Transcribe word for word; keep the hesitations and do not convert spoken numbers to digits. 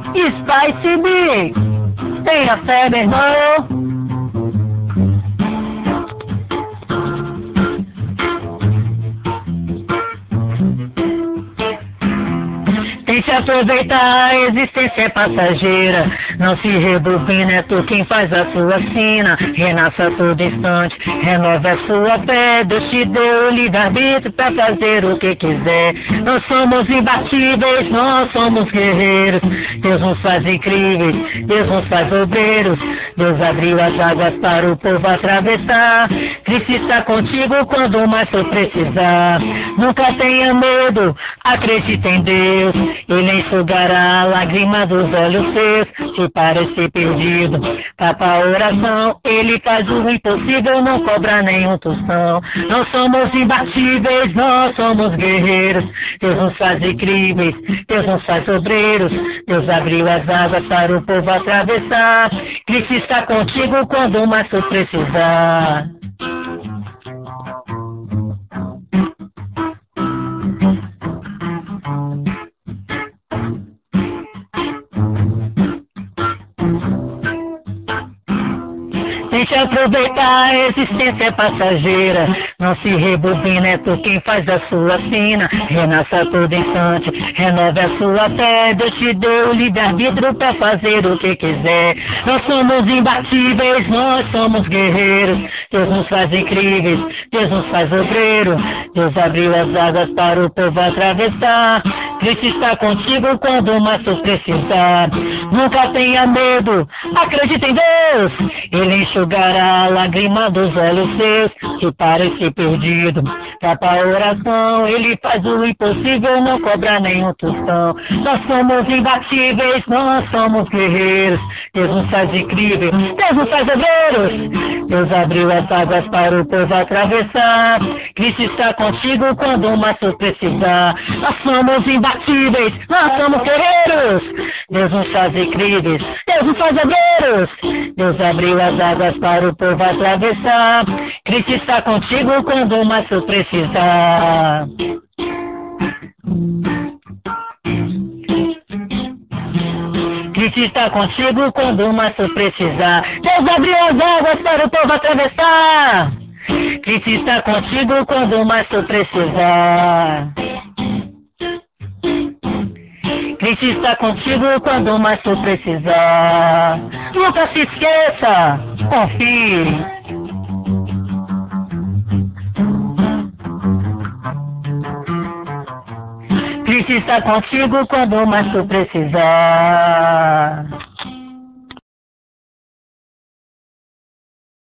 Spicy Mix. Tenha fé, meu irmão. Tente aproveitar, a existência é passageira. Não se rebobina, é tu quem faz a sua sina. Renasça a todo instante, renova a sua fé. Deus te deu o livre-arbítrio pra fazer o que quiser. Nós somos imbatíveis, nós somos guerreiros. Deus nos faz incríveis, Deus nos faz obreiros. Deus abriu as águas para o povo atravessar. Cristo está contigo quando mais tu precisar. Nunca tenha medo, acredite em Deus. Ele enxugará a lágrima dos olhos seus. Se parecer perdido, tapa a oração. Ele faz o impossível, não cobra nenhum tostão. Nós somos imbatíveis, nós somos guerreiros. Deus nos faz incríveis, Deus nos faz obreiros. Deus abriu as águas para o povo atravessar. Cristo está contigo quando mais tu precisar. Tente aproveitar, a existência é passageira. Não se rebobina, é tu quem faz a sua sina. Renasça a todo instante, renova a sua fé. Deus te deu o livre-arbítrio pra fazer o que quiser. Nós somos imbatíveis, nós somos guerreiros. Deus nos faz incríveis, Deus nos faz obreiro. Deus abriu as águas para o povo atravessar. Cristo está contigo quando mais tu precisar. Nunca tenha medo, acredita em Deus. Ele enxugará a lágrima dos olhos seus. Se parece perdido, tapa a oração. Ele faz o impossível, não cobra nenhum tostão. Nós somos imbatíveis, nós somos guerreiros. Deus nos faz incríveis, Deus nos faz obreiros. Deus abriu as águas para o povo atravessar. Cristo está contigo quando mais tu precisar. Nós somos imbatíveis, nós somos guerreiros. Deus nos faz incríveis, Deus nos faz obreiros. Deus abriu as águas para o povo atravessar. Cristo está contigo quando mais tu precisar. Cristo está contigo quando mais tu precisar. Deus abriu as águas para o povo atravessar. Cristo está contigo quando mais tu precisar. Cristo está contigo quando mais tu precisar. Nunca se esqueça, confie. Cristo está contigo quando mais tu precisar.